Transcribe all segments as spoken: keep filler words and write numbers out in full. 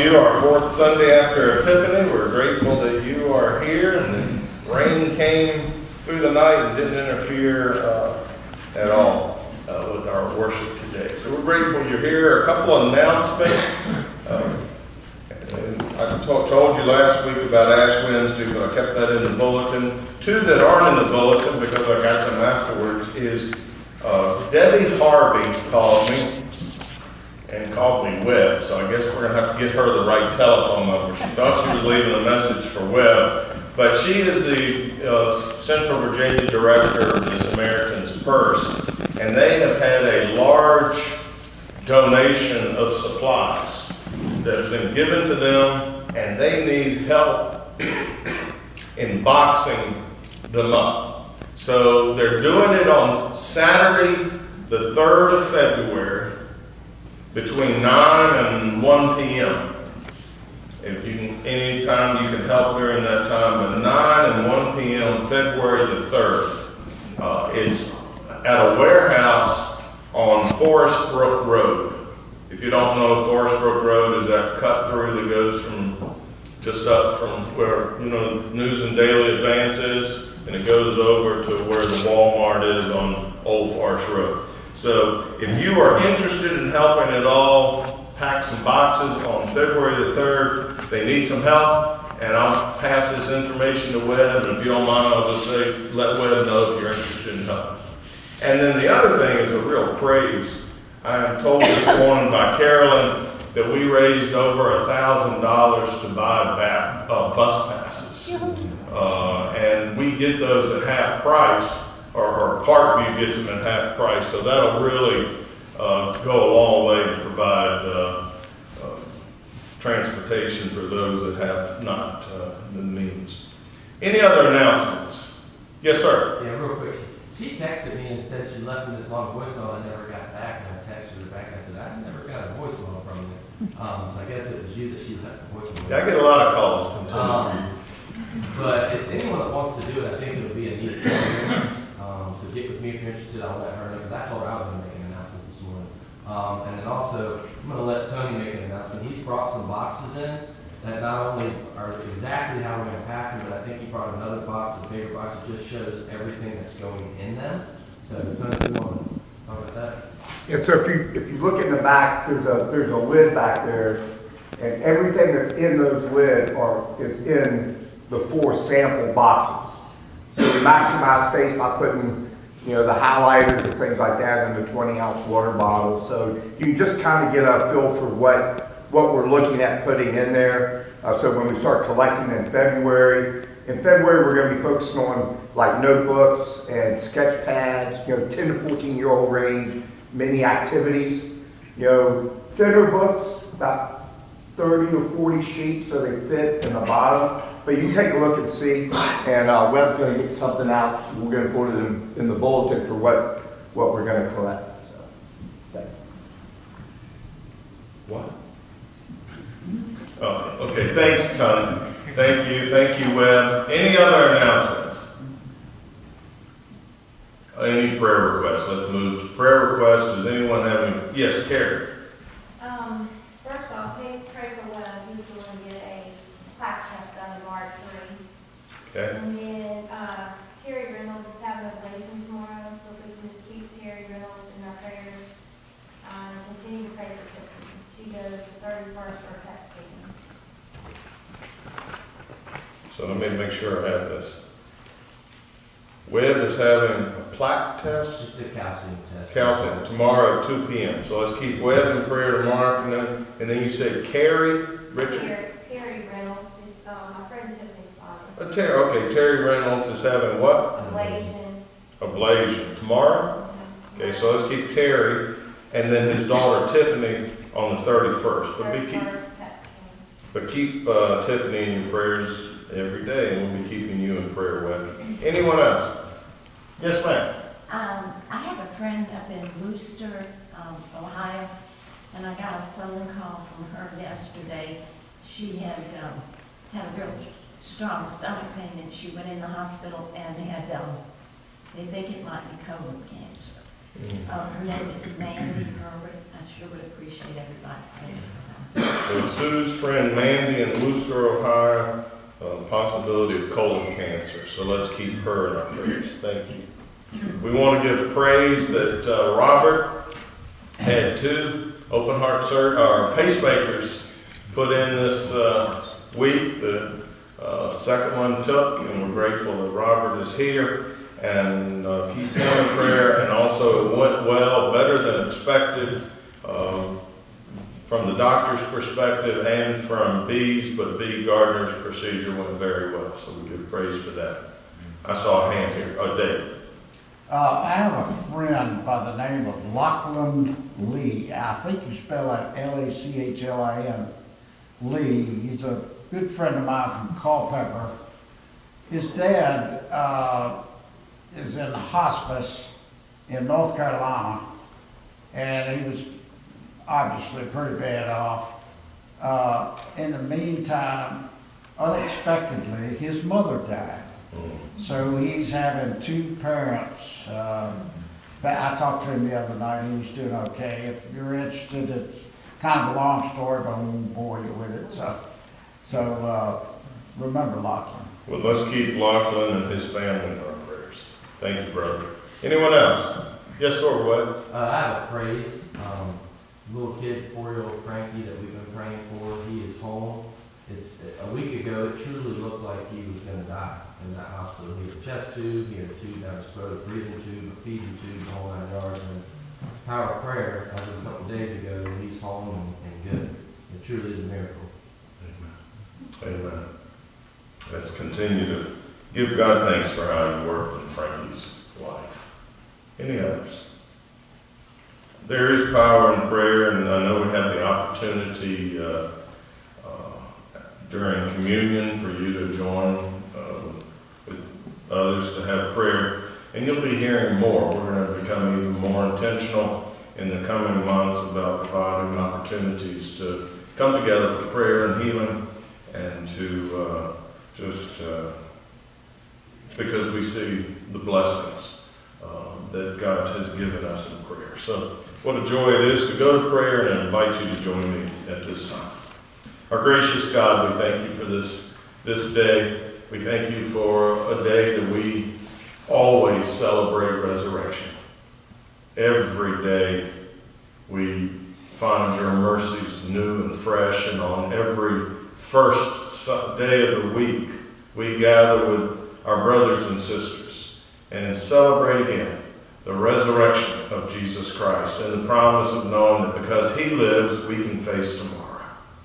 you, our fourth Sunday after Epiphany. We're grateful that you are here and the rain came through the night and didn't interfere uh, at all uh, with our worship today. So we're grateful you're here. A couple of announcements. Uh, and I told, told you last week about Ash Wednesday, but I kept that in the bulletin. Two that aren't in the bulletin because I got them afterwards is uh, Debbie Harvey called me. And called me Webb, so I guess we're going to have to get her the right telephone number. She thought she was leaving a message for Webb, but she is the uh, Central Virginia Director of the Samaritan's Purse, and they have had a large donation of supplies that have been given to them, and they need help in boxing them up. So they're doing it on Saturday, the third of February, between nine and one p.m. If you can, any time you can help during that time, but nine and one p.m. February the third. Uh, it's at a warehouse on Forest Brook Road. If you don't know, Forest Brook Road is that cut through that goes from just up from where, you know, News and Daily Advance is, and it goes over to where the Walmart is on Old Forest Road. So if you are interested in helping at all, pack some boxes on February the third. They need some help, and I'll pass this information to Webb, and if you don't mind, I'll just say, let Webb know if you're interested in helping. And then the other thing is a real praise. I am told this morning by Carolyn that we raised over a thousand dollars to buy back uh, bus passes. Uh, and we get those at half price. Or, or Parkview gets them at half price, so that'll really uh, go a long way to provide uh, uh, transportation for those that have not uh, the means. Any other announcements? Yes, sir. Yeah, real quick. She texted me and said she left me this long voicemail and I never got back. And I texted her back. I said, I never got a voicemail from you. Um, so I guess it was you that she left the voicemail. Yeah, I get a lot of calls from um, But if anyone that wants to do it, I think it would be a neat experience. Um, so get with me if you're interested. I'll let her know, because I told her I was going to make an announcement this morning. Um, and then also, I'm going to let Tony make an announcement. He's brought some boxes in that not only are exactly how we're going to pack them, but I think he brought another box, a bigger box, that just shows everything that's going in them. So, Tony, if you want to talk about that? Yeah, so if you if you look in the back, there's a there's a lid back there, and everything that's in those lids are is in the four sample boxes. So we maximize space by putting, you know, the highlighters and things like that in the twenty ounce water bottle. So you can just kind of get a feel for what what we're looking at putting in there. Uh, so when we start collecting in February, in February we're going to be focusing on like notebooks and sketch pads, you know, ten to fourteen year old range, mini activities, you know, thinner books, about thirty or forty sheets so they fit in the bottom. But you can take a look and see, and uh, Webb's going to get something out. We're going to put it in, in the bulletin for what what we're going to collect. So, thanks. What? Oh, okay. Thanks, Tony. Thank you. Thank you, Webb. Any other announcements? Any prayer requests? Let's move to prayer requests. Does anyone have any? Yes, Carrie. Um, first off, please pray for Webb. He's going to get a plaque test done tomorrow at three. Okay. And then uh, Terry Reynolds is having a ablation tomorrow, so if we can just keep Terry Reynolds in our prayers. Uh, and continue to pray for Tiffany. She goes the thirty-first for a P E T scan. So let me make sure I have this. Webb is having a plaque test. It's a calcium test. Calcium tomorrow at two p.m. So let's keep Webb in prayer tomorrow afternoon. And then you said Carrie, Richard? Terry, Terry Reynolds is uh, my friend Tiffany's father. Uh, Terry, okay, Terry Reynolds is having what? Ablation. Ablation. Tomorrow? Mm-hmm. Okay, so let's keep Terry and then his daughter Tiffany on the thirty-first. But, be keep, but keep uh, Tiffany in your prayers every day, and we'll be keeping you in prayer, Webb. Anyone else? Yes, ma'am. Um, I have a friend up in Wooster, um, Ohio, and I got a phone call from her yesterday. She had um, had a real strong stomach pain, and she went in the hospital and had, um, they think it might be colon cancer. Mm. Uh, her name is Mandy Herbert. I sure would appreciate everybody praying for her. So Sue's friend Mandy in Wooster, Ohio, uh, possibility of colon cancer. So let's keep her in our prayers. Thank you. We want to give praise that uh, Robert had two open heart sur- or pacemakers put in this uh, week. The uh, second one took, and we're grateful that Robert is here. And uh, keep him in prayer. And also it went well, better than expected. Um, from the doctor's perspective and from B's, but B. Gardner's procedure went very well, so we give praise for that. I saw a hand here. Oh, Dave. Uh, I have a friend by the name of Lachlan Lee. I think you spell it L A C H L I N, Lee. He's a good friend of mine from Culpeper. His dad uh, is in hospice in North Carolina, and he was obviously pretty bad off. Uh, in the meantime, unexpectedly, his mother died. So he's having two parents. Uh, but I talked to him the other night, and he's doing okay. If you're interested, it's kind of a long story, but I won't bore you with it. So, so uh, remember Lachlan. Well, let's keep Lachlan and his family in our prayers. Thank you, brother. Anyone else? Yes, Lord, what? Uh, I have a praise. Um, little kid, four-year-old Frankie that we've been praying for, he is home. It's a week ago, it truly looked like he was going to die in that hospital. He had a chest tube, he had a tube down his throat, a breathing tube, a feeding tube, the whole nine yards. And power of prayer, as of a couple of days ago, he's home and, and good. It truly is a miracle. Amen. Amen. Let's continue to give God thanks for how you worked in Frankie's life. Any others? There is power in prayer, and I know we have the opportunity uh, uh, during communion for you to join uh, with others to have prayer. And you'll be hearing more. We're going to become even more intentional in the coming months about providing opportunities to come together for prayer and healing, and to uh, just uh, because we see the blessings uh, that God has given us in prayer. So what a joy it is to go to prayer, and I invite you to join me at this time. Our gracious God, we thank you for this, this day. We thank you for a day that we always celebrate resurrection. Every day we find your mercies new and fresh, and on every first day of the week we gather with our brothers and sisters and celebrate again the resurrection of Jesus Christ and the promise of knowing that because he lives, we can face tomorrow.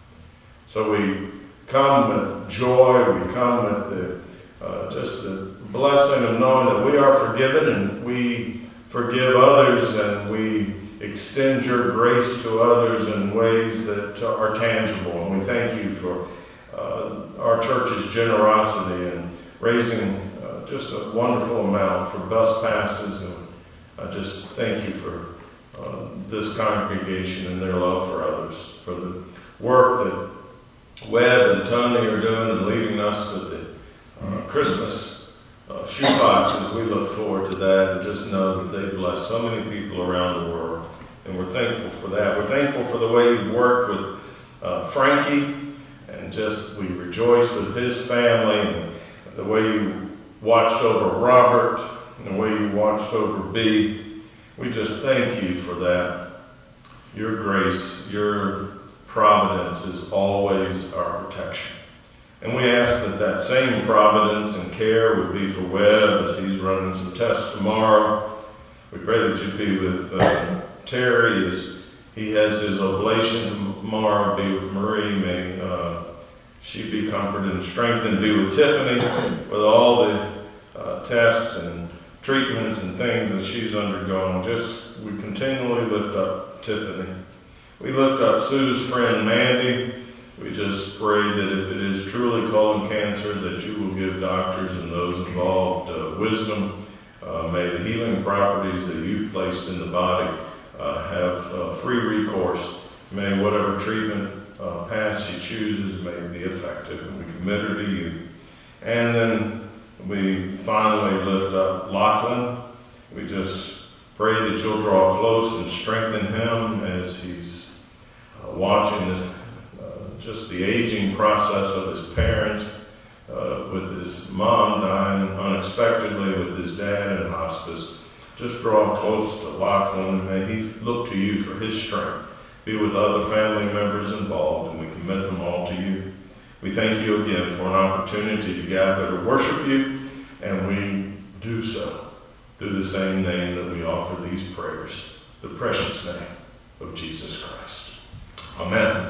So we come with joy, we come with the, uh, just the blessing of knowing that we are forgiven, and we forgive others, and we extend your grace to others in ways that are tangible. And we thank you for uh, our church's generosity in raising uh, just a wonderful amount for bus passes, and I just thank you for uh, this congregation and their love for others, for the work that Webb and Tony are doing and leading us with the uh, Christmas uh, shoeboxes. We look forward to that, and just know that they bless so many people around the world, and we're thankful for that. We're thankful for the way you've worked with uh, Frankie, and just we rejoice with his family, and the way you watched over Robert, and the way you watched over B. We just thank you for that. Your grace, your providence is always our protection. And we ask that that same providence and care would be for Webb as he's running some tests tomorrow. We pray that you'd be with uh, Terry as he has his oblation tomorrow. Be with Marie. May uh, she be comforted and strengthened. Be with Tiffany with all the uh, tests and treatments and things that she's undergoing. Just we continually lift up Tiffany. We lift up Sue's friend Mandy. We just pray that if it is truly colon cancer, that you will give doctors and those involved uh, wisdom. Uh, may the healing properties that you've placed in the body uh, have uh, free recourse. May whatever treatment uh, path she chooses may be effective, and we commit her to you. And then we finally lift up Lachlan. We just Pray that you'll draw close and strengthen him as he's uh, watching this, uh, just the aging process of his parents, uh, with his mom dying unexpectedly, with his dad in hospice. Just draw close to Lachlan, and may he look to you for his strength. Be with other family members involved, and we commit them all to you. We thank you again for an opportunity to gather to worship you, and we do so through the same name that we offer these prayers, the precious name of Jesus Christ. Amen.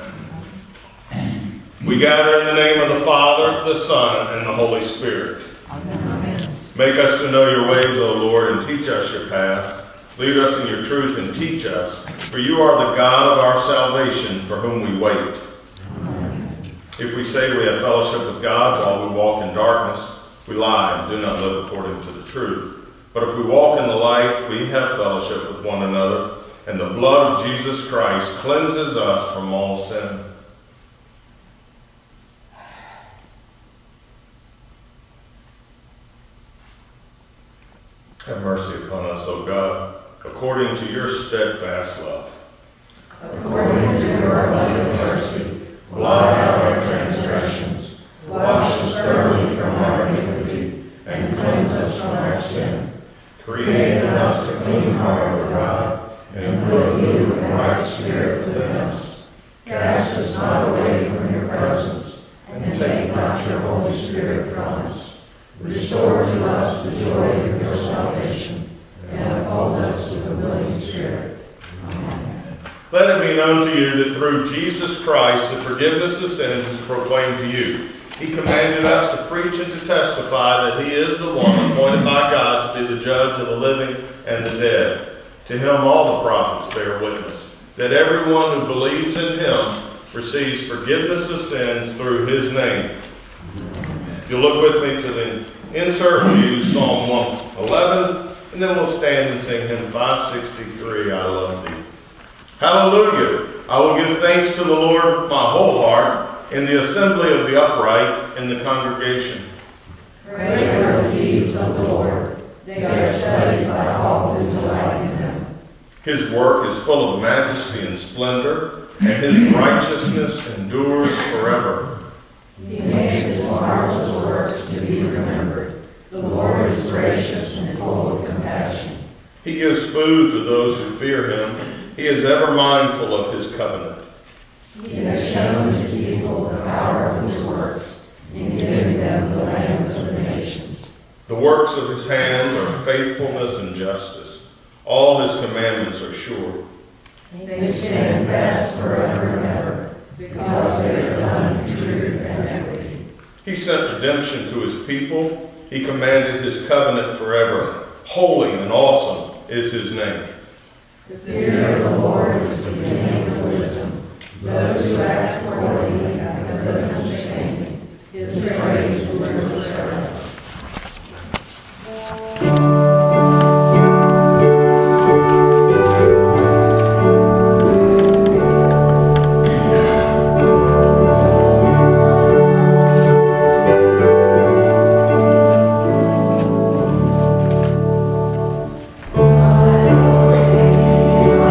We gather in the name of the Father, the Son, and the Holy Spirit. Amen. Make us to know your ways, O Lord, and teach us your paths. Lead us in your truth and teach us, for you are the God of our salvation, for whom we wait. Amen. If we say we have fellowship with God while we walk in darkness, we lie and do not live according to the truth. But if we walk in the light, we have fellowship with one another, and the blood of Jesus Christ cleanses us from all sin. Have mercy upon us, O God, according to your steadfast love. According to your abundant mercy, blot out our transgressions, wash us thoroughly from our iniquity, and cleanse us from our sin. Create in us a clean heart, O God, and put you a right spirit within us. Cast us not away from your presence, and take not your Holy Spirit from us. Restore to us the joy of your salvation, and uphold us with a willing spirit. Amen. Let it be known to you that through Jesus Christ the forgiveness of sins is proclaimed to you. He commanded us to preach and to testify that he is the one appointed by God to be the judge of the living and the dead. To him all the prophets bear witness, that everyone who believes in him receives forgiveness of sins through his name. If you'll look with me to the insert, we'll use Psalm one eleven, and then we'll stand and sing hymn five sixty-three, I Love Thee. Hallelujah! I will give thanks to the Lord my whole heart, in the assembly of the upright, in the congregation. Great are the deeds of the Lord. They are studied by all who delight in them. His work is full of majesty and splendor, and his righteousness endures forever. He makes his marvelous works to be remembered. The Lord is gracious and full of compassion. He gives food to those who fear him. He is ever mindful of his covenant. He has shown his people the power of his works, in giving them the lands of the nations. The works of his hands are faithfulness and justice. All his commandments are sure. They stand fast forever and ever, because they are done in truth and equity. He sent redemption to his people. He commanded his covenant forever. Holy and awesome is his name. The fear of the Lord is the beginning of wisdom. Those who act accordingly have a good understanding. His praise endures forever. Hallelujah.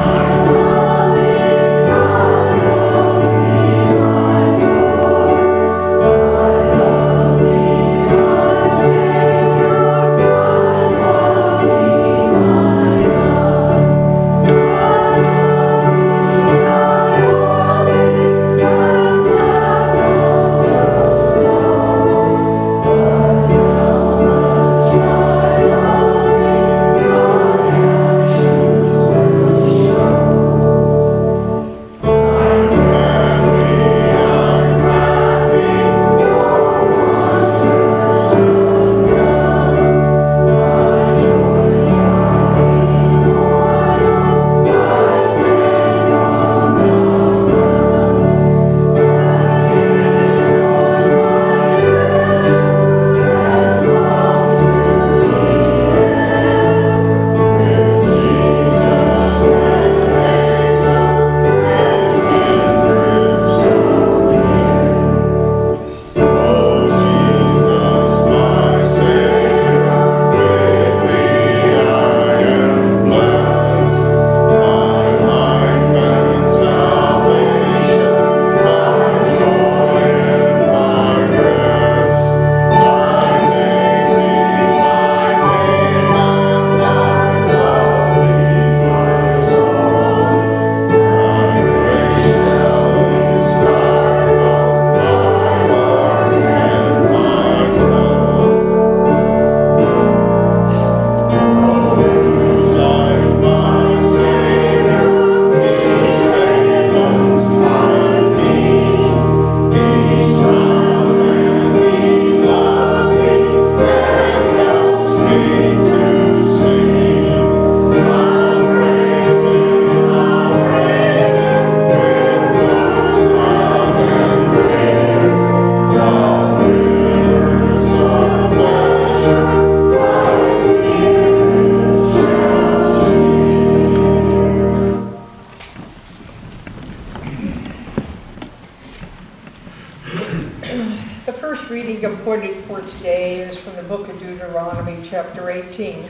reading appointed for today is from the book of Deuteronomy, chapter eighteen.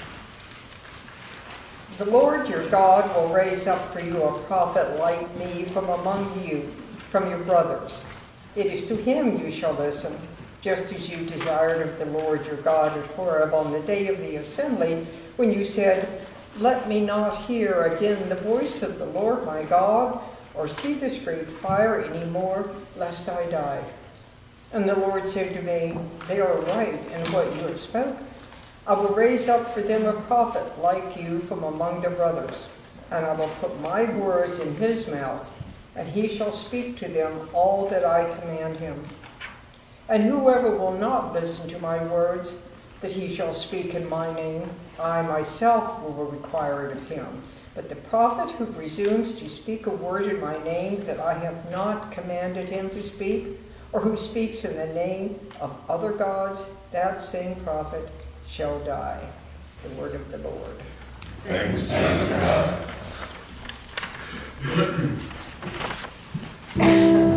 The Lord your God will raise up for you a prophet like me from among you, from your brothers. It is to him you shall listen, just as you desired of the Lord your God at Horeb on the day of the assembly, when you said, let me not hear again the voice of the Lord my God, or see this great fire any more, lest I die. And the Lord said to me, they are right in what you have spoken. I will raise up for them a prophet like you from among their brothers, and I will put my words in his mouth, and he shall speak to them all that I command him. And whoever will not listen to my words, that he shall speak in my name, I myself will require it of him. But the prophet who presumes to speak a word in my name that I have not commanded him to speak, or who speaks in the name of other gods, that same prophet shall die. The word of the Lord. Thanks be to God.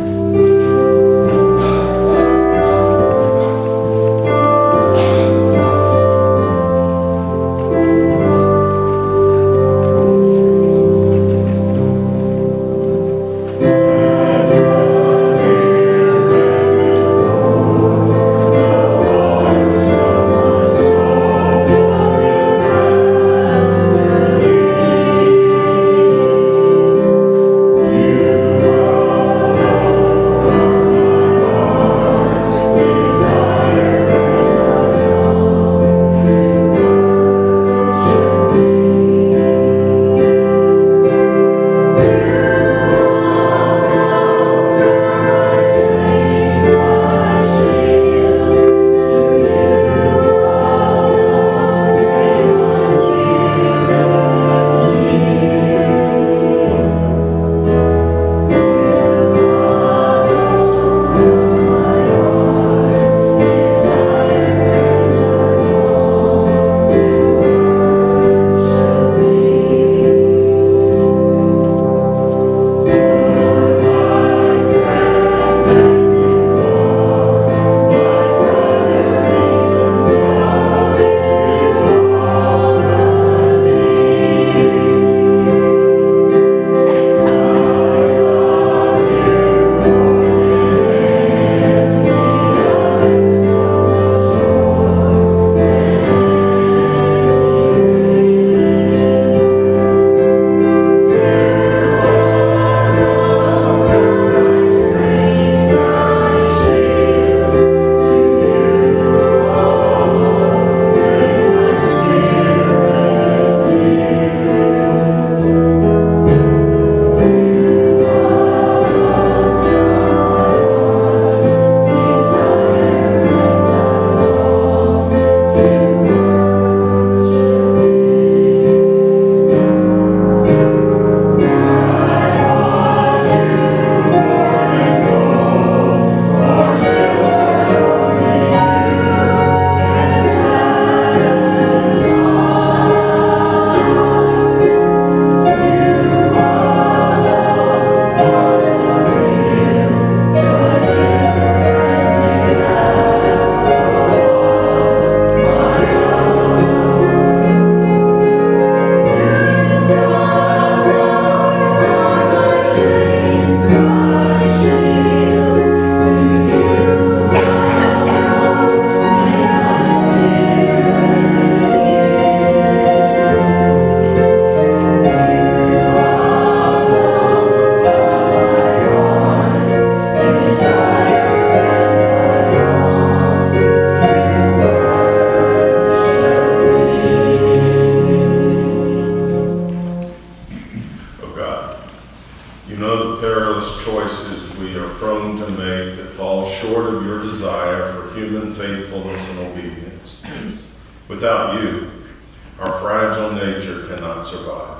Without you, our fragile nature cannot survive.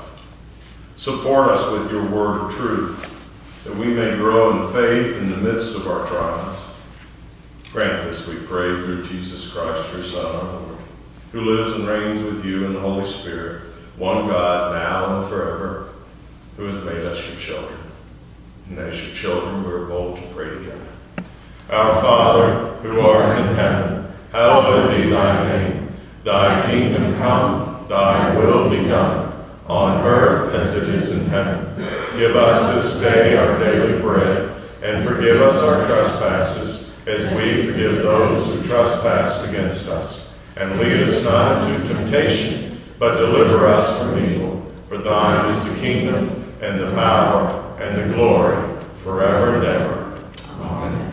Support us with your word of truth, that we may grow in faith in the midst of our trials. Grant this, we pray, through Jesus Christ, your Son, our Lord, who lives and reigns with you in the Holy Spirit, one God, now and forever, who has made us your children. And as your children, we are bold to pray together. Our Father, who art hallowed be thy name. Thy kingdom come, thy will be done, on earth as it is in heaven. Give us this day our daily bread, and forgive us our trespasses, as we forgive those who trespass against us. And lead us not into temptation, but deliver us from evil. For thine is the kingdom, and the power, and the glory, forever and ever. Amen.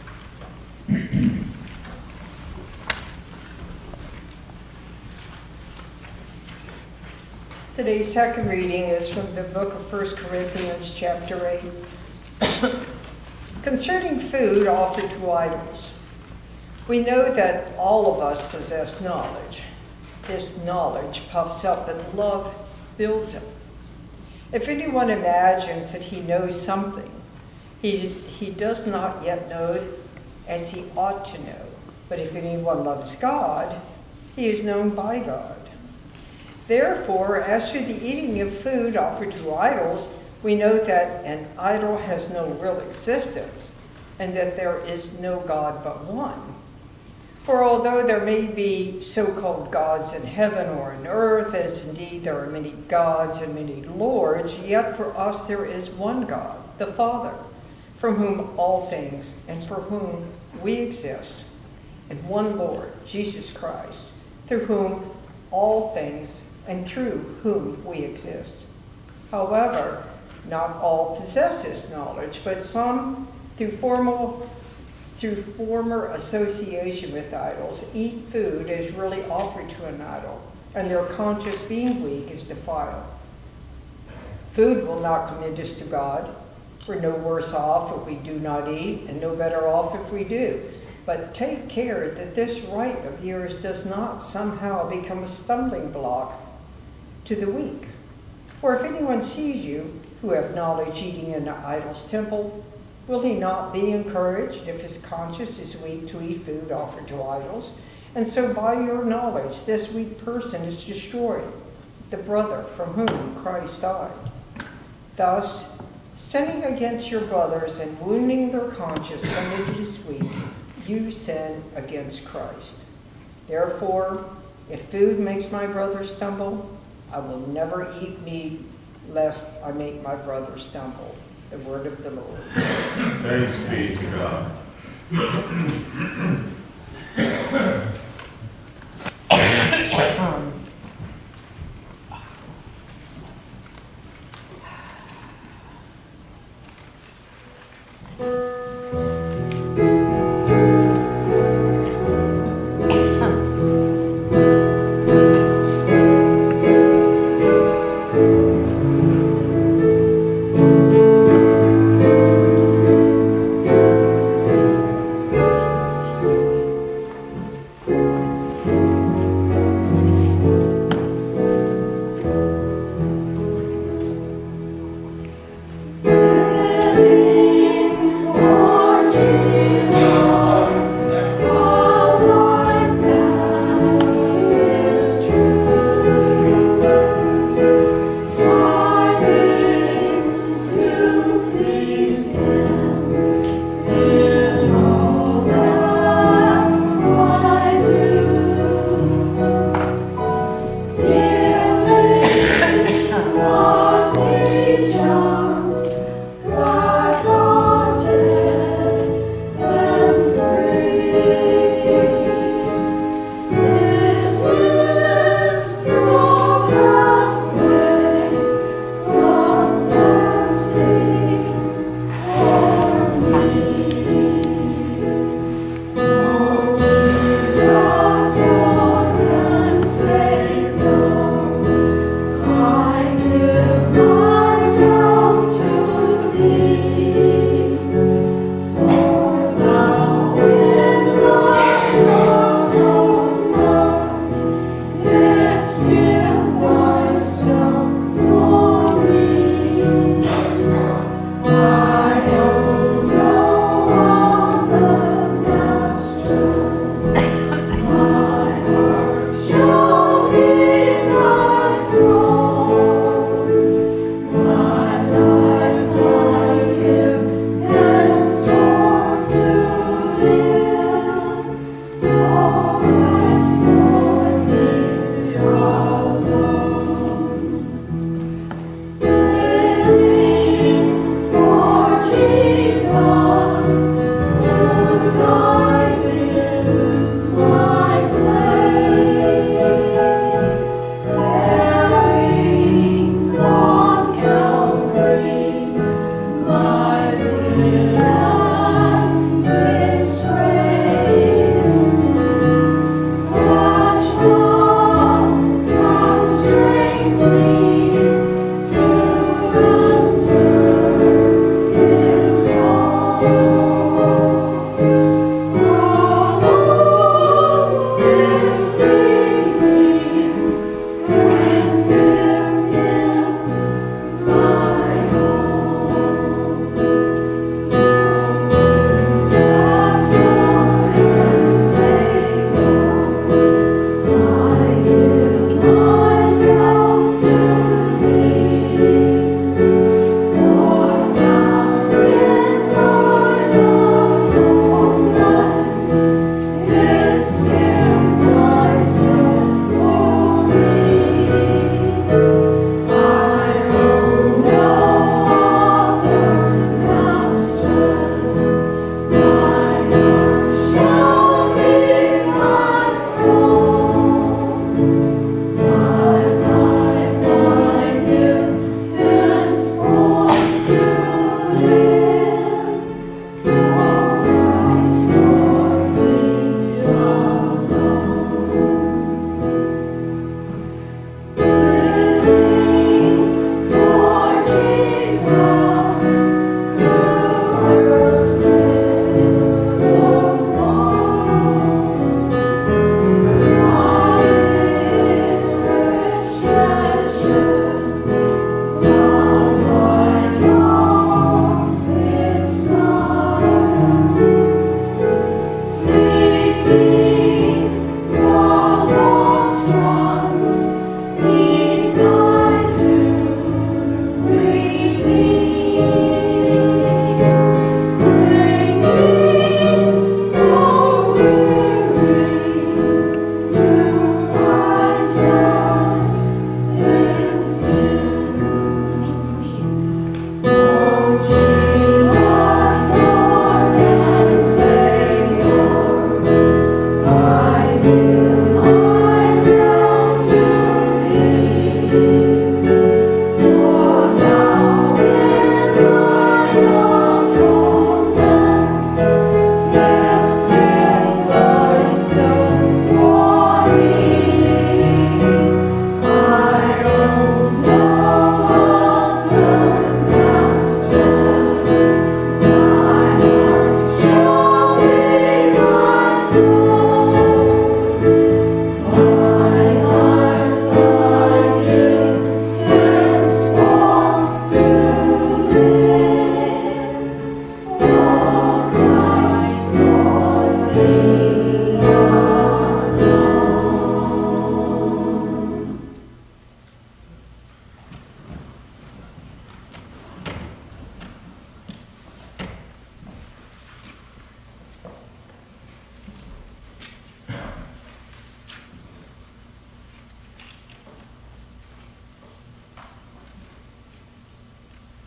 Today's second reading is from the book of First Corinthians, chapter eight. Concerning food offered to idols, we know that all of us possess knowledge. This knowledge puffs up, but love builds up. If anyone imagines that he knows something, he, he does not yet know it as he ought to know. But if anyone loves God, he is known by God. Therefore, as to the eating of food offered to idols, we know that an idol has no real existence, and that there is no God but one. For although there may be so-called gods in heaven or in earth, as indeed there are many gods and many lords, yet for us there is one God, the Father, from whom all things and for whom we exist, and one Lord, Jesus Christ, through whom all things and through whom we exist. However, not all possess this knowledge, but some, through formal through former association with idols, eat food as really offered to an idol, and their conscience being weak is defiled. Food will not commend us to God. We're no worse off if we do not eat, and no better off if we do. But take care that this right of yours does not somehow become a stumbling block to the weak. For if anyone sees you, who have knowledge, eating in an idol's temple, will he not be encouraged if his conscience is weak to eat food offered to idols? And so by your knowledge, this weak person is destroyed, the brother from whom Christ died. Thus, sinning against your brothers and wounding their conscience when it is weak, you sin against Christ. Therefore, if food makes my brother stumble, I will never eat meat, lest I make my brother stumble. The word of the Lord. Thanks be to God. um,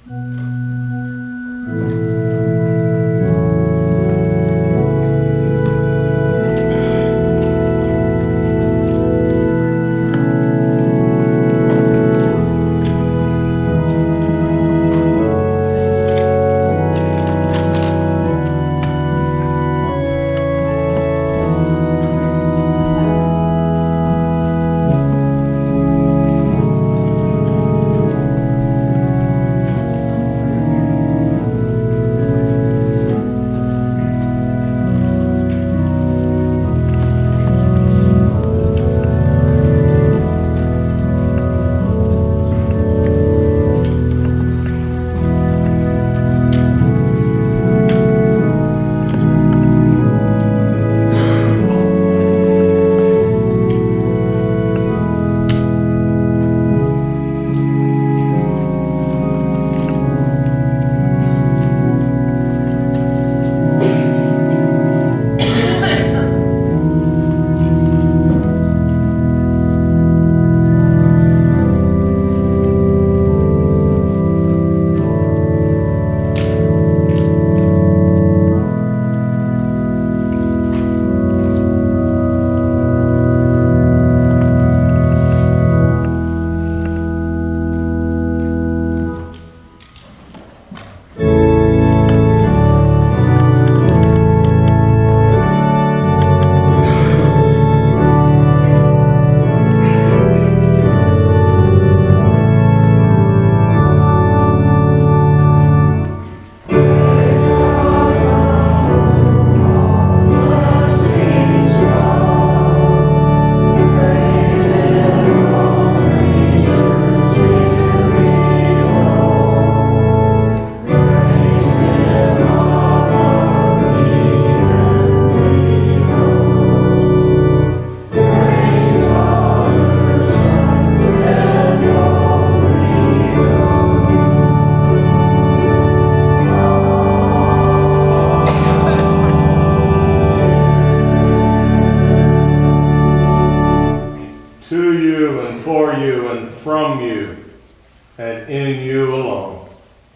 and in you alone.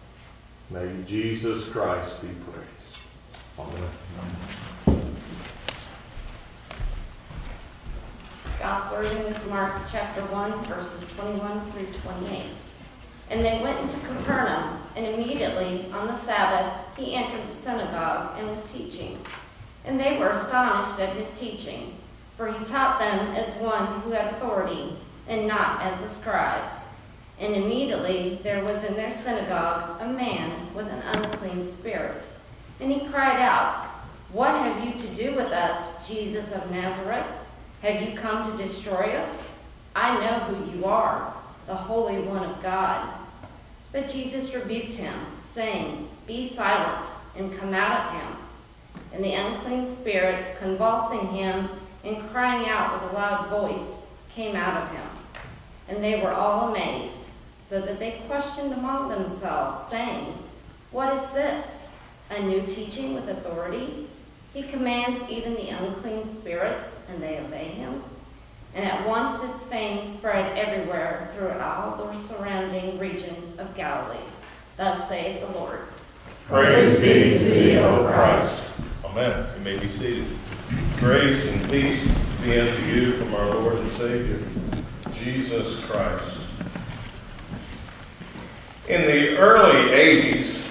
May Jesus Christ be praised. Amen. Gospel reading is Mark chapter one, verses twenty-one through twenty-eight. And they went into Capernaum, and immediately on the Sabbath he entered the synagogue and was teaching. And they were astonished at his teaching, for he taught them as one who had authority, and not as the scribes. And immediately there was in their synagogue a man with an unclean spirit. And he cried out, "What have you to do with us, Jesus of Nazareth? Have you come to destroy us? I know who you are, the Holy One of God." But Jesus rebuked him, saying, "Be silent, and come out of him." And the unclean spirit, convulsing him and crying out with a loud voice, came out of him. And they were all amazed, so that they questioned among themselves, saying, "What is this? A new teaching with authority? He commands even the unclean spirits, and they obey him." And at once his fame spread everywhere throughout all the surrounding region of Galilee. Thus saith the Lord. Praise be to thee, O Christ. Amen. You may be seated. Grace and peace be unto you from our Lord and Savior, Jesus Christ. In the early eighties,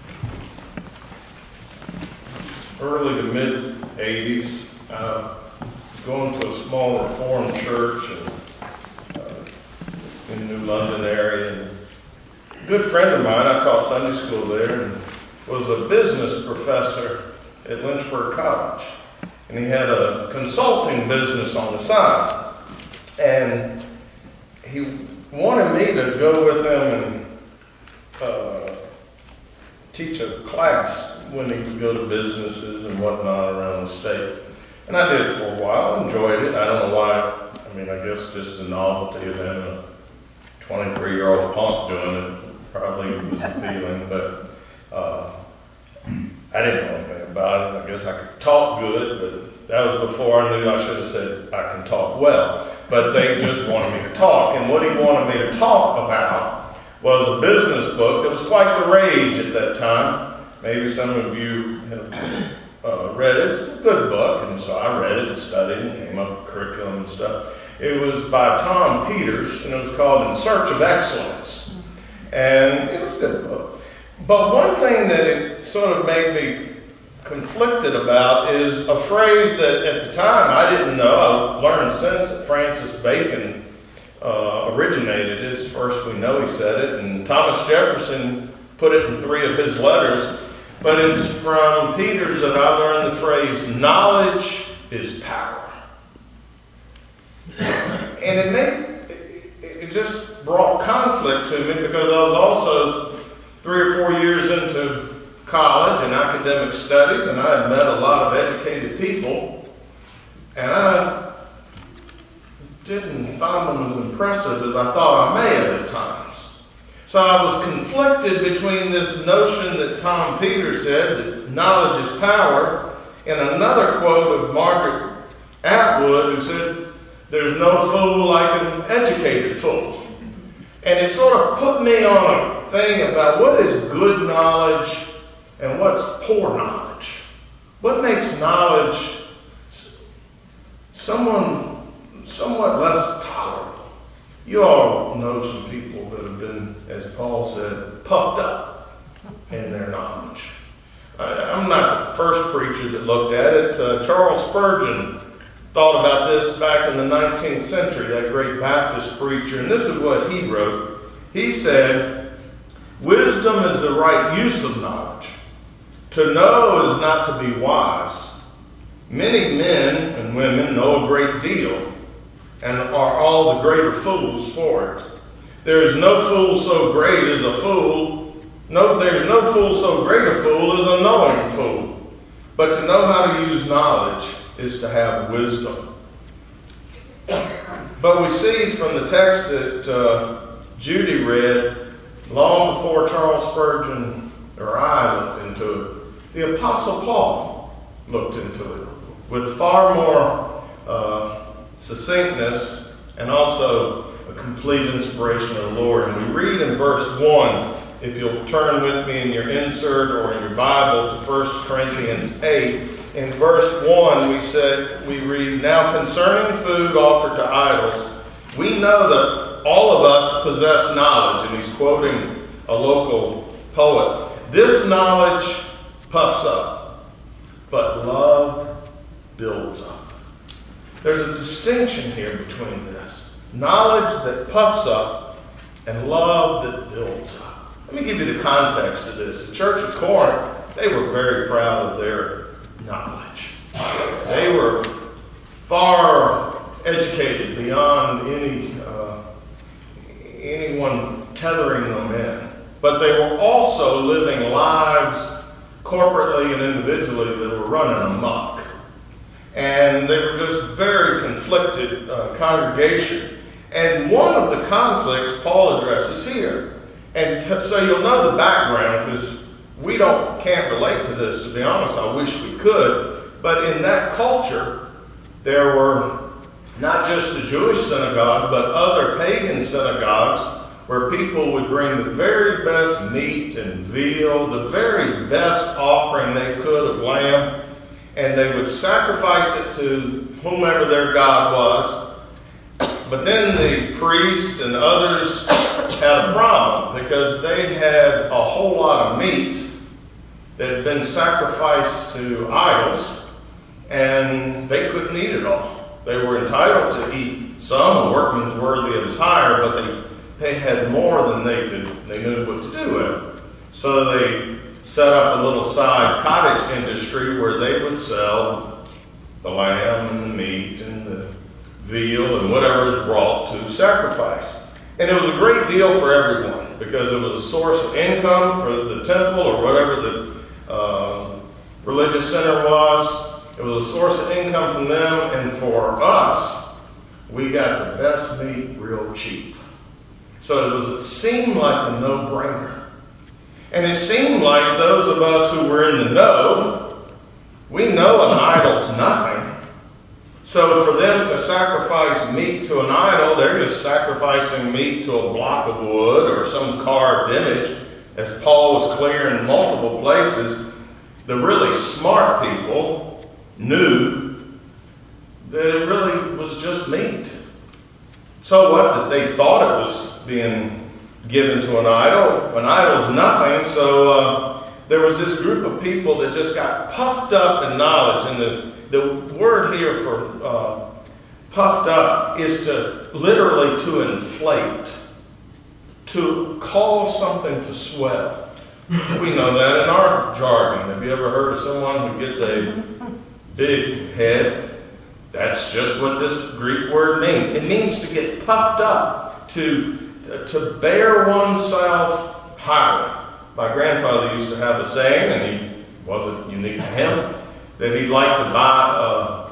early to mid eighties, uh, going to a small Reformed church in, uh, in New London area. And a good friend of mine, I taught Sunday school there, and was a business professor at Lynchburg College. And he had a consulting business on the side. And he wanted me to go with him and uh, teach a class when he would go to businesses and whatnot around the state. And I did it for a while, enjoyed it. I don't know why. I mean, I guess just the novelty of having a twenty-three-year-old punk doing it probably was appealing. But uh, I didn't know anything about it. I guess I could talk good, but that was before I knew I should have said I can talk well. But they just wanted me to talk. And what he wanted me to talk about was a business book that was quite the rage at that time. Maybe some of you have uh, read it. It's a good book, and so I read it and studied and came up with curriculum and stuff. It was by Tom Peters, and it was called In Search of Excellence. And it was a good book. But one thing that it sort of made me conflicted about is a phrase that at the time I didn't know. I've learned since that Francis Bacon uh, originated it. First we know he said it, and Thomas Jefferson put it in three of his letters. But it's from Peters that I learned the phrase, knowledge is power. And it made, it just brought conflict to me because I was also three or four years into college and academic studies, and I had met a lot of educated people, and I didn't find them as impressive as I thought I may have at times. So I was conflicted between this notion that Tom Peters said, that knowledge is power, and another quote of Margaret Atwood, who said, there's no fool like an educated fool. And it sort of put me on a thing about what is good knowledge and what's poor knowledge. What makes knowledge someone somewhat less tolerable? You all know some people that have been, as Paul said, puffed up in their knowledge. I, I'm not the first preacher that looked at it. Uh, Charles Spurgeon thought about this back in the nineteenth century, that great Baptist preacher, and this is what he wrote. He said, wisdom is the right use of knowledge. To know is not to be wise. Many men and women know a great deal and are all the greater fools for it. There is no fool so great as a fool. No, there's no fool so great a fool as a knowing fool. But to know how to use knowledge is to have wisdom. But we see from the text that uh, Judy read, long before Charles Spurgeon or I looked into it, the Apostle Paul looked into it with far more uh, succinctness and also a complete inspiration of the Lord. And we read in verse one, if you'll turn with me in your insert or in your Bible to First Corinthians eight. In verse one, we said, we read, now concerning food offered to idols, we know that all of us possess knowledge. And he's quoting a local poet. This knowledge puffs up, but love builds up. There's a distinction here between this. Knowledge that puffs up and love that builds up. Let me give you the context of this. The church of Corinth, they were very proud of their knowledge. They were far educated beyond any uh, anyone tethering them in. But they were also living lives corporately and individually that were running amok. And they were just very conflicted uh, congregation. And one of the conflicts Paul addresses here. And t- so you'll know the background, because we don't can't relate to this, to be honest. I wish we could. But in that culture, there were not just the Jewish synagogue, but other pagan synagogues where people would bring the very best meat and veal, the very best offering they could of lamb, and they would sacrifice it to whomever their god was. But then the priest and others had a problem because they had a whole lot of meat that had been sacrificed to idols, and they couldn't eat it all. They were entitled to eat some, a workman's worthy of his hire, but they, they had more than they could, they knew what to do with. So they set up a little side cottage industry where they would sell the lamb and the meat and the veal and whatever is brought to sacrifice. And it was a great deal for everyone because it was a source of income for the temple or whatever the uh, religious center was. It was a source of income from them, and for us, we got the best meat real cheap. So it was it seemed like a no-brainer. And it seemed like those of us who were in the know, we know an idol's nothing. So for them to sacrifice meat to an idol, they're just sacrificing meat to a block of wood or some carved image. As Paul was clear in multiple places, the really smart people knew that it really was just meat. So what? That they thought it was being given to an idol. An idol's nothing, so uh, there was this group of people that just got puffed up in knowledge. And the, the word here for uh, puffed up is to literally to inflate, to cause something to swell. We know that in our jargon. Have you ever heard of someone who gets a big head? That's just what this Greek word means. It means to get puffed up, to, to bear oneself highly. My grandfather used to have a saying, and he wasn't unique to him, that he'd like to buy uh,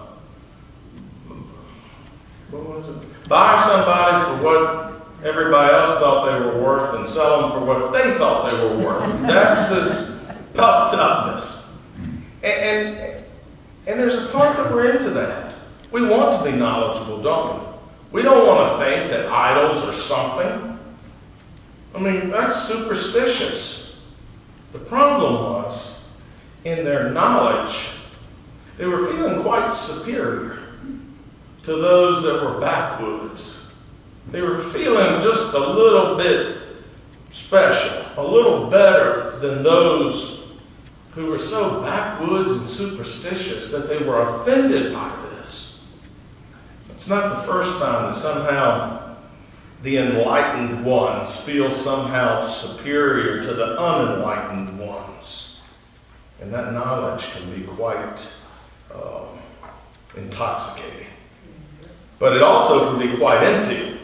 what was it? Buy somebody for what everybody else thought they were worth and sell them for what they thought they were worth. That's this puffed upness. And, and, and there's a part that we're into that. We want to be knowledgeable, don't we? We don't want to think that idols are something. I mean, that's superstitious. The problem was, in their knowledge, they were feeling quite superior to those that were backwoods. They were feeling just a little bit special, a little better than those who were so backwoods and superstitious that they were offended by this. It's not the first time that somehow the enlightened ones feel somehow superior to the unenlightened ones. And that knowledge can be quite um, intoxicating. But it also can be quite empty.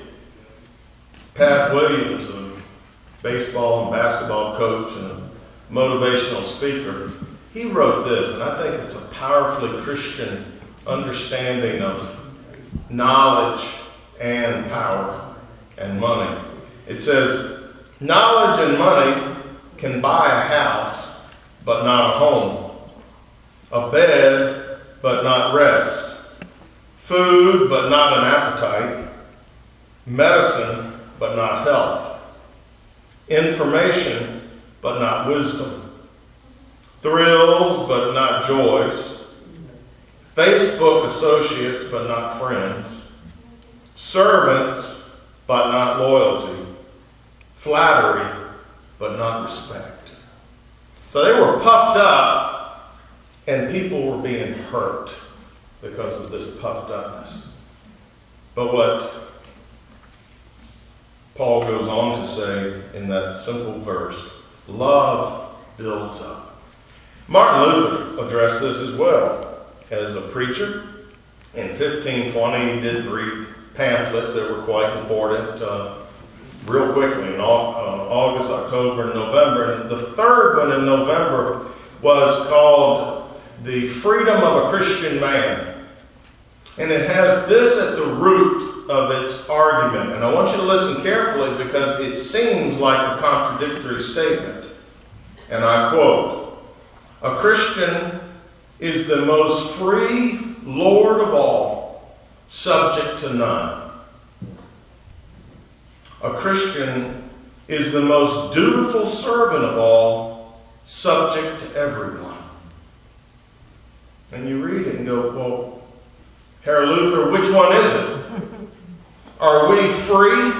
Pat Williams, a baseball and basketball coach and a motivational speaker, he wrote this, and I think it's a powerfully Christian understanding of knowledge and power and money. It says, knowledge and money can buy a house, but not a home, a bed, but not rest, food, but not an appetite, medicine, but not health, information, but not wisdom, thrills, but not joys, Facebook associates, but not friends, servants, but not loyalty, flattery, but not respect. So they were puffed up, and people were being hurt because of this puffed upness. But what Paul goes on to say in that simple verse, love builds up. Martin Luther addressed this as well. As a preacher, in fifteen twenty, he did three pamphlets that were quite important uh, real quickly in uh, August, October, and November. And the third one in November was called The Freedom of a Christian Man. And it has this at the root of its argument. And I want you to listen carefully because it seems like a contradictory statement. And I quote, "A Christian is the most free Lord of all, subject to none. A Christian is the most dutiful servant of all, subject to everyone." And you read it and go, well, Herr Luther, which one is it? Are we free?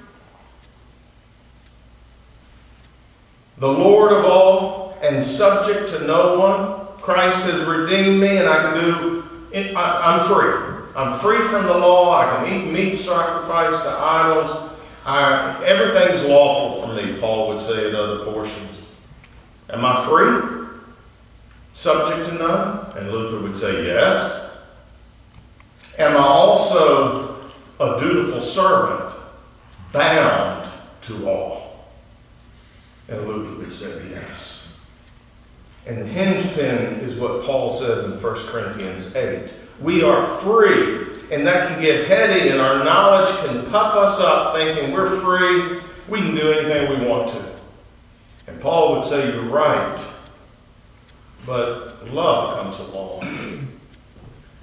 The Lord of all and subject to no one? Christ has redeemed me and I can do, it, I, I'm free. I'm free from the law. I can eat meat sacrificed to idols. I, everything's lawful for me, Paul would say in other portions. Am I free? Subject to none? And Luther would say yes. Am I also a dutiful servant, bound to all? And Luther would say yes. And the hinge pin is what Paul says in First Corinthians eight. We are free, and that can get heady, and our knowledge can puff us up thinking we're free, we can do anything we want to. And Paul would say, you're right, but love comes along.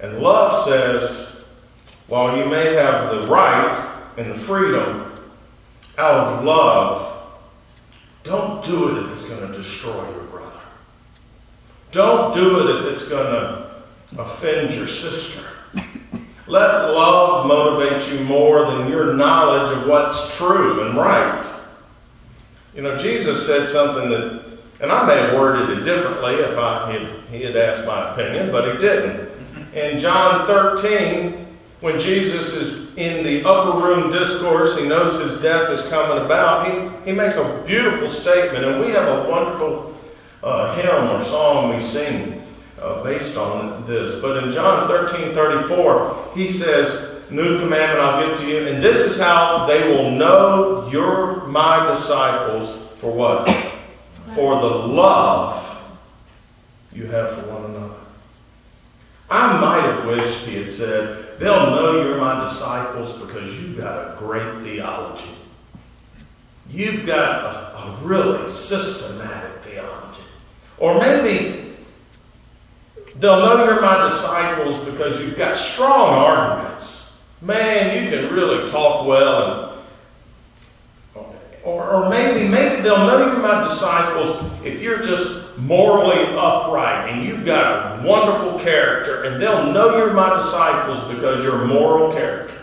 And love says, while you may have the right and the freedom out of love, don't do it if it's going to destroy your brother. Don't do it if it's going to offend your sister. Let love motivate you more than your knowledge of what's true and right. You know, Jesus said something that, and I may have worded it differently if I if he had asked my opinion, but he didn't. In John thirteen, when Jesus is in the upper room discourse, he knows his death is coming about, he, he makes a beautiful statement, and we have a wonderful uh, hymn or song we sing uh, based on this. But in John thirteen thirty-four, he says, "New commandment I'll give to you, and this is how they will know you're my disciples." For what? For the love you have for one another. I might have wished he had said, they'll know you're my disciples because you've got a great theology. You've got a, a really systematic theology. Or maybe they'll know you're my disciples because you've got strong arguments. Man, you can really talk well. And, or, or maybe, maybe they'll know you're my disciples if you're just morally upright and you've got a wonderful character, and they'll know you're my disciples because you're moral character.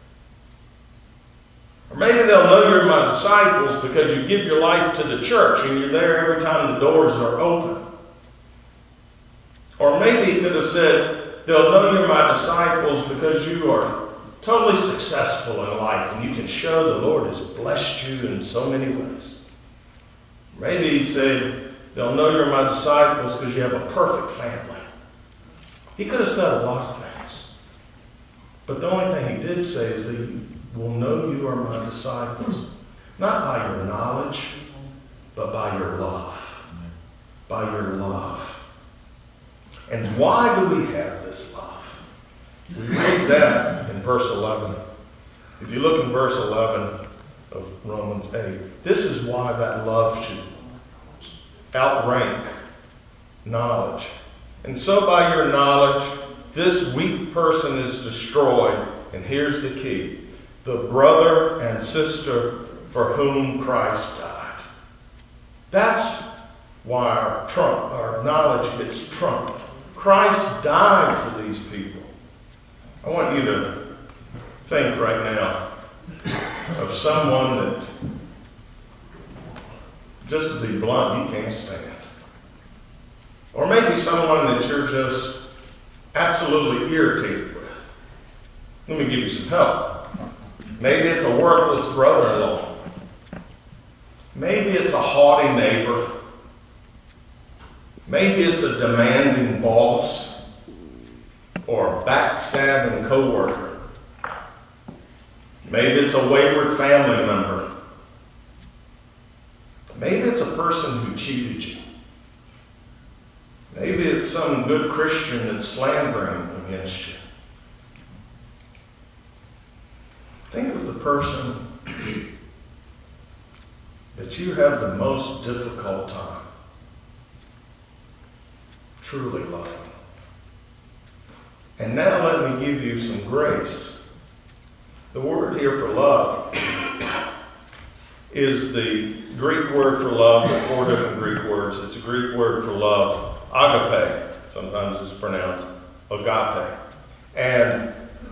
Or maybe they'll know you're my disciples because you give your life to the church and you're there every time the doors are open. Or maybe he could have said, they'll know you're my disciples because you are totally successful in life and you can show the Lord has blessed you in so many ways. Maybe he said, they'll know you're my disciples because you have a perfect family. He could have said a lot of things. But the only thing he did say is that you will know you are my disciples, not by your knowledge, but by your love. By your love. And why do we have this love? We read that in verse eleven. If you look in verse eleven of Romans eight, this is why that love should outrank knowledge. And so by your knowledge, this weak person is destroyed. And here's the key. The brother and sister for whom Christ died. That's why our trump, our knowledge gets trumped. Christ died for these people. I want you to think right now of someone that, just to be blunt, you can't stand. Or maybe someone that you're just absolutely irritated with. Let me give you some help. Maybe it's a worthless brother-in-law. Maybe it's a haughty neighbor. Maybe it's a demanding boss or a backstabbing coworker. Maybe it's a wayward family member. Maybe it's a person who cheated you. Maybe it's some good Christian that's slandering against you. Think of the person that you have the most difficult time truly loving. And now let me give you some grace. The word here for love is the Greek word for love. There are four different Greek words. It's a Greek word for love. Agape. Sometimes it's pronounced agape. And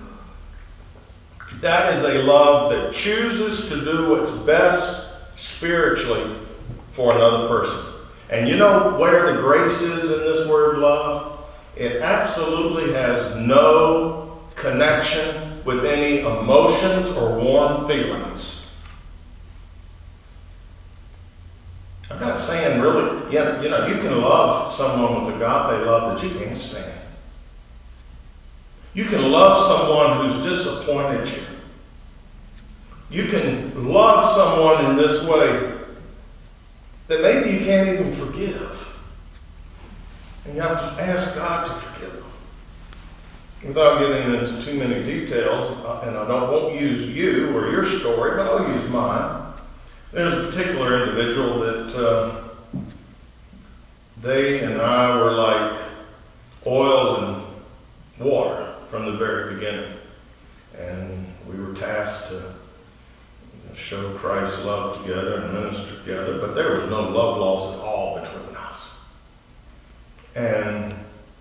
that is a love that chooses to do what's best spiritually for another person. And you know where the grace is in this word love? It absolutely has no connection with any emotions or warm feelings. I'm not saying really, you know, you can love someone with agape love that you can't stand. You can love someone who's disappointed you. You can love someone in this way that maybe you can't even forgive. And you have to ask God to forgive them. Without getting into too many details, and I don't won't use you or your story, but I'll use mine. There's a particular individual that uh, they and I were like oil and water. lost it all between us. And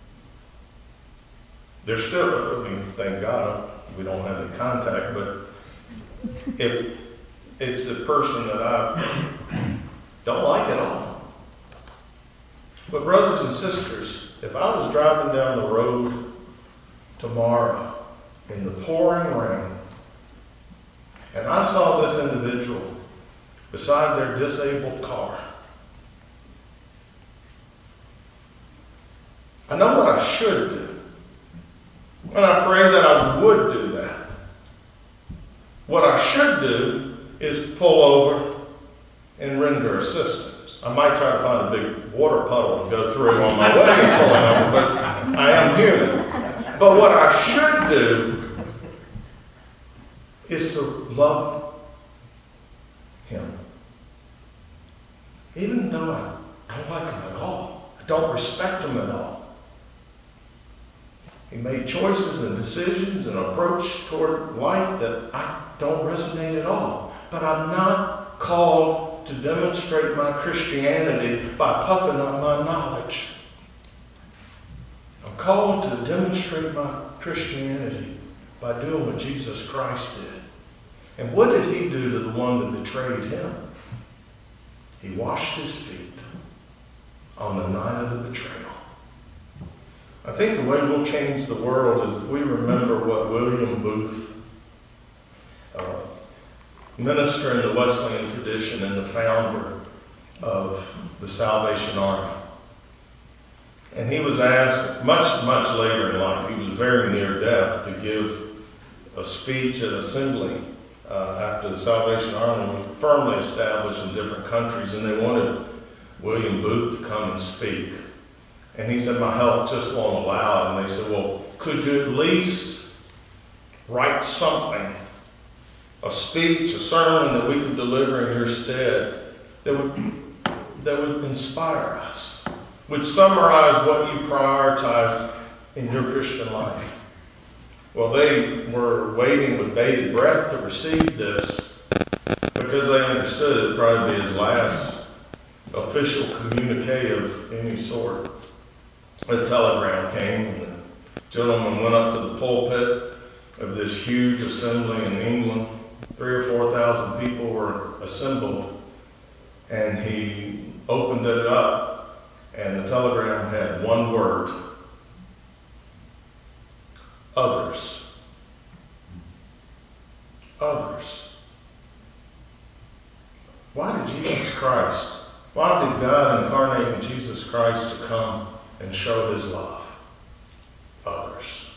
there's still, I mean, thank God we don't have any contact, but if it's the person that I don't like at all. But brothers and sisters, if I was driving down the road tomorrow in the pouring rain, and I saw this individual beside their disabled car, I know what I should do. And I pray that I would do that. What I should do is pull over and render assistance. I might try to find a big water puddle and go through on my way pulling over, but I am human. But what I should do is to love him. Even though I don't like him at all. I don't respect him at all. He made choices and decisions and approach toward life that I don't resonate at all. But I'm not called to demonstrate my Christianity by puffing up my knowledge. I'm called to demonstrate my Christianity by doing what Jesus Christ did. And what did he do to the one that betrayed him? He washed his feet on the night of the betrayal. I think the way we'll change the world is if we remember what William Booth, uh, minister in the Wesleyan tradition and the founder of the Salvation Army. And he was asked much, much later in life, he was very near death, to give a speech at assembly uh, after the Salvation Army was firmly established in different countries, and they wanted William Booth to come and speak. And he said, my health just won't allow it. And they said, well, could you at least write something, a speech, a sermon that we could deliver in your stead that would, that would inspire us, would summarize what you prioritize in your Christian life? Well, they were waiting with bated breath to receive this because they understood it would probably be his last official communique of any sort. A telegram came, and the gentleman went up to the pulpit of this huge assembly in England. Three or four thousand people were assembled, and he opened it up, and the telegram had one word: others. Others. Why did Jesus Christ, why did God incarnate in Jesus Christ to come and show his love? Others.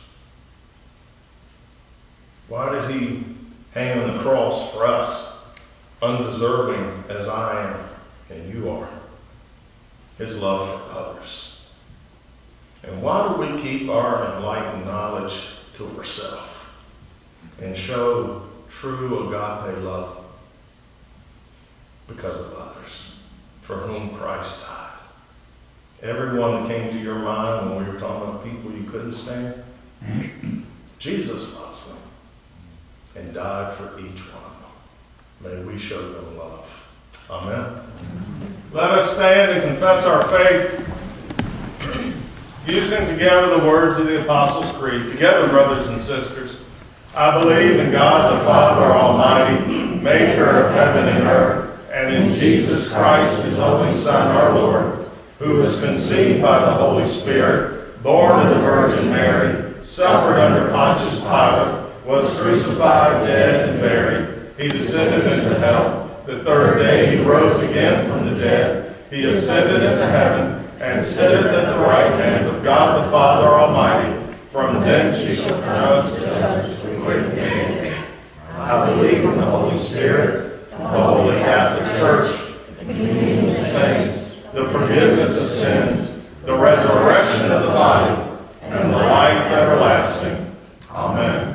Why did he hang on the cross for us, undeserving as I am and you are? His love for others. And why do we keep our enlightened knowledge to ourselves and show true agape love? Because of others, for whom Christ died. Everyone that came to your mind when we were talking about people you couldn't stand, Jesus loves them and died for each one of them. May we show them love. Amen. Let us stand and confess our faith, using together the words of the Apostles' Creed. Together, brothers and sisters, I believe in God the Father Almighty, maker of heaven and earth, and in Jesus Christ, his only Son, our Lord, who was conceived by the Holy Spirit, born of the Virgin Mary, suffered under Pontius Pilate, was crucified, dead, and buried. He descended into hell. The third day he rose again from the dead. He ascended into heaven, and sitteth at the right hand of God the Father Almighty. From thence he shall come to judge the quick and the dead. I believe in the Holy Spirit, the Holy Catholic Church, the communion of saints, the forgiveness of sins, the resurrection of the body, and the life everlasting. Amen.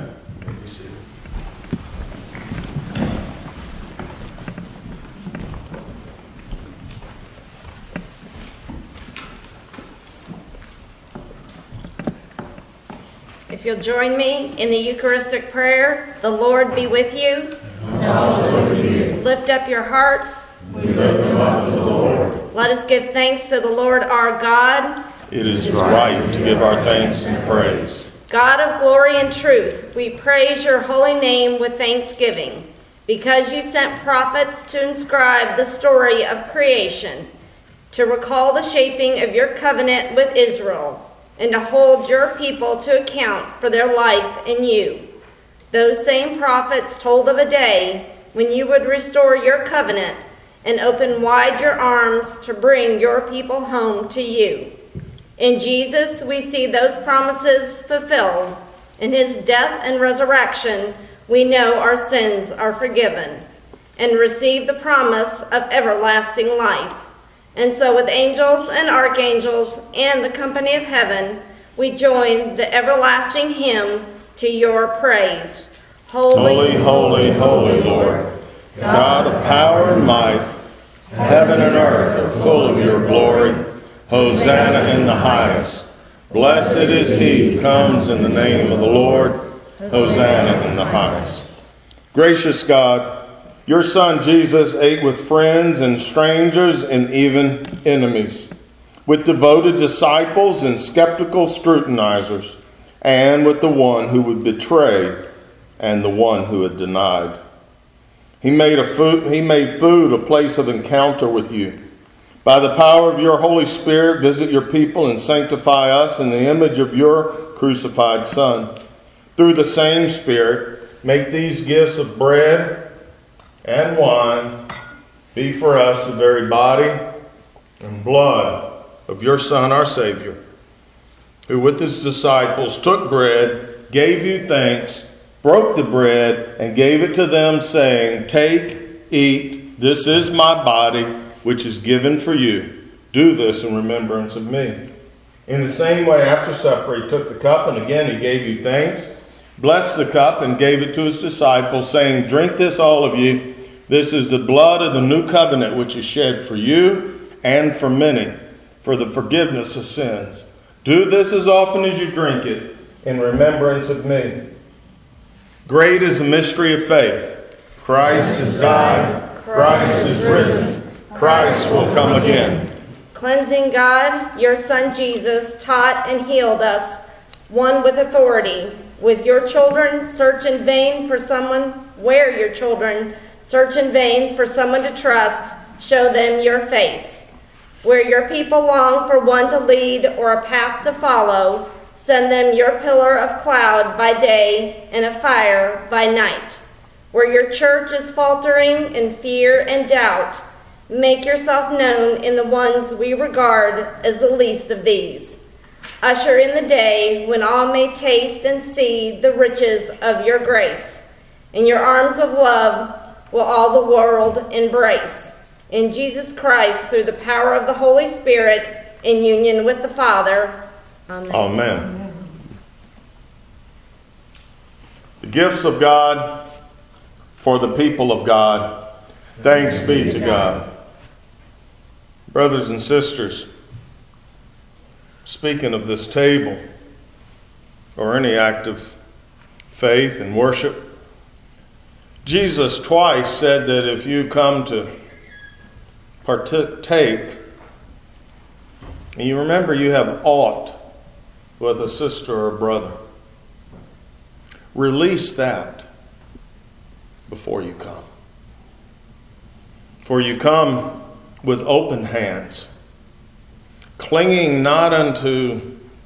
If you'll join me in the Eucharistic prayer, the Lord be with you. And also with you. Lift up your hearts. We lift them up to the Lord. Let us give thanks to the Lord our God. It is right to give our thanks and praise. God of glory and truth, we praise your holy name with thanksgiving, because you sent prophets to inscribe the story of creation, to recall the shaping of your covenant with Israel, and to hold your people to account for their life in you. Those same prophets told of a day when you would restore your covenant and open wide your arms to bring your people home to you. In Jesus, we see those promises fulfilled. In his death and resurrection, we know our sins are forgiven and receive the promise of everlasting life. And so with angels and archangels and the company of heaven, we join the everlasting hymn to your praise. Holy, holy, holy Lord, God of power and might, heaven and earth are full of your glory. Hosanna in the highest. Blessed is he who comes in the name of the Lord. Hosanna in the highest. Gracious God, your Son Jesus ate with friends and strangers and even enemies, with devoted disciples and skeptical scrutinizers, and with the one who would betray and the one who had denied. He made, a food, he made food a place of encounter with you. By the power of your Holy Spirit, visit your people and sanctify us in the image of your crucified Son. Through the same Spirit, make these gifts of bread and wine be for us the very body and blood of your Son, our Savior, who with his disciples took bread, gave you thanks, broke the bread, and gave it to them, saying, "Take, eat, this is my body, which is given for you. Do this in remembrance of me." In the same way, after supper, he took the cup, and again he gave you thanks, blessed the cup, and gave it to his disciples, saying, "Drink this, all of you. This is the blood of the new covenant, which is shed for you and for many, for the forgiveness of sins. Do this as often as you drink it in remembrance of me." Great is the mystery of faith. Christ is died. Christ is risen. Christ will come again. Cleansing God, your Son Jesus taught and healed us, one with authority. With your children, search in vain for someone, where your children search in vain for someone to trust, show them your face. Where your people long for one to lead or a path to follow, send them your pillar of cloud by day and a fire by night. Where your church is faltering in fear and doubt, make yourself known in the ones we regard as the least of these. Usher in the day when all may taste and see the riches of your grace. In your arms of love will all the world embrace. In Jesus Christ, through the power of the Holy Spirit, in union with the Father. Amen. Amen. The gifts of God for the people of God. Thanks be to God. Brothers and sisters, speaking of this table or any act of faith and worship, Jesus twice said that if you come to partake, and you remember you have aught with a sister or a brother, release that before you come. For you come with open hands, clinging not unto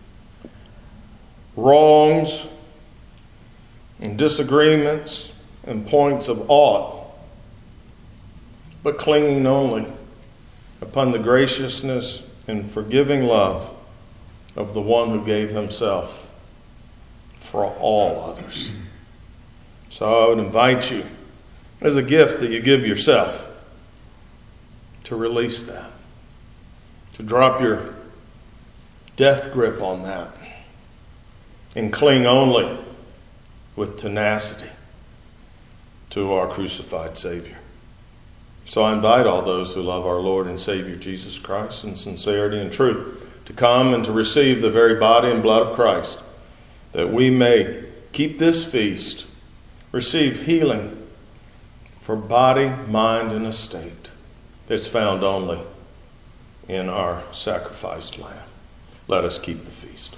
wrongs and disagreements and points of aught, but clinging only upon the graciousness and forgiving love of the one who gave himself for all others. So I would invite you, as a gift that you give yourself, to release that, to drop your death grip on that, and cling only with tenacity to our crucified Savior. So I invite all those who love our Lord and Savior Jesus Christ in sincerity and truth to come and to receive the very body and blood of Christ, that we may keep this feast, receive healing for body, mind, and estate that's found only in our sacrificed lamb. Let us keep the feast.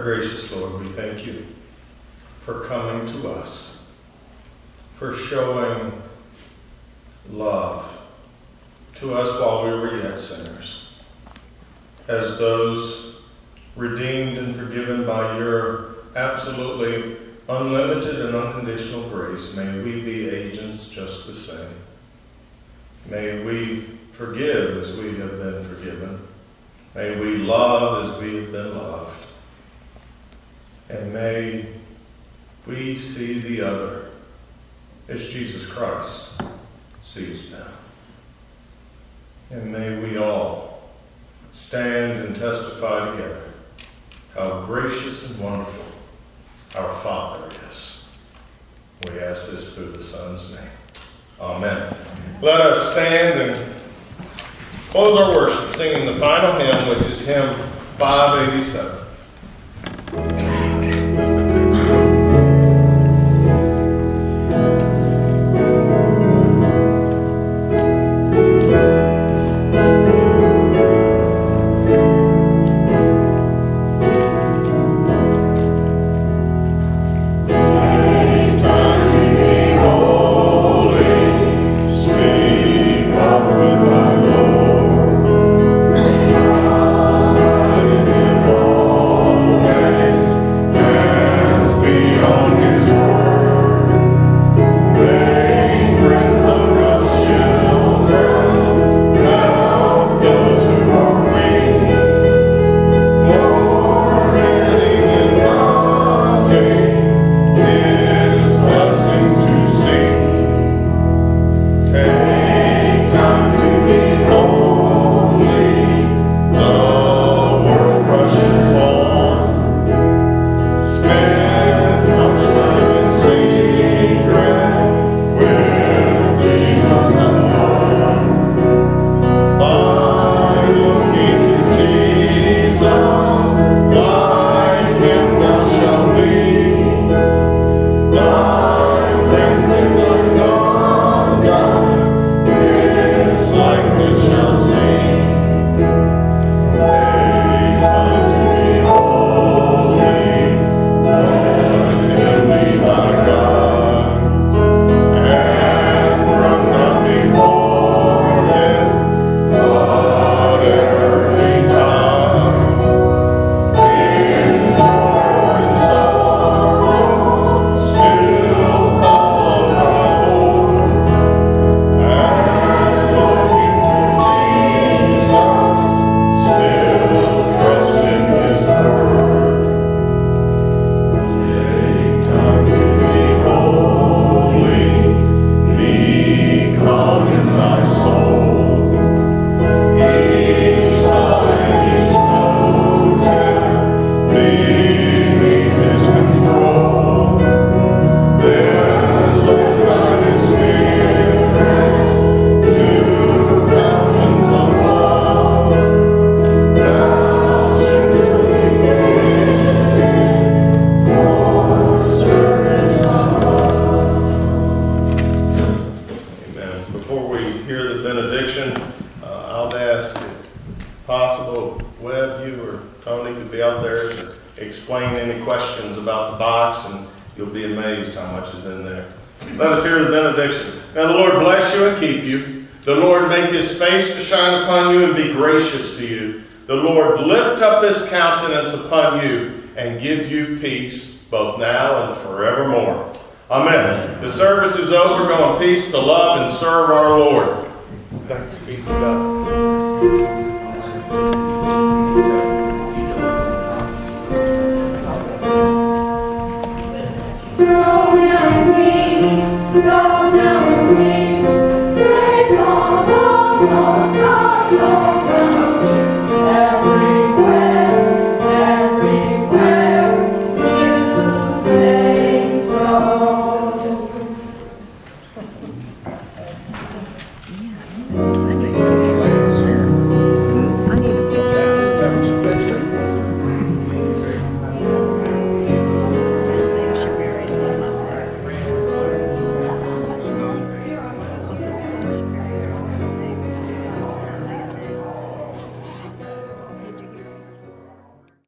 Our gracious Lord, we thank you for coming to us, for showing love to us while we were yet sinners. As those redeemed and forgiven by your absolutely unlimited and unconditional grace, may we be agents just the same. May we forgive as we have been forgiven. May we love as we have been loved. And may we see the other as Jesus Christ sees them. And may we all stand and testify together how gracious and wonderful our Father is. We ask this through the Son's name. Amen. Let us stand and close our worship singing the final hymn, which is hymn five eighty-seven. Explain any questions about the box, and you'll be amazed how much is in there. Let us hear the benediction. Now the Lord bless you and keep you. The Lord make his face to shine upon you and be gracious to you. The Lord lift up his countenance upon you and give you peace, both now and forevermore. Amen. The service is over. Go in peace to love and serve our Lord. Thanks be to God.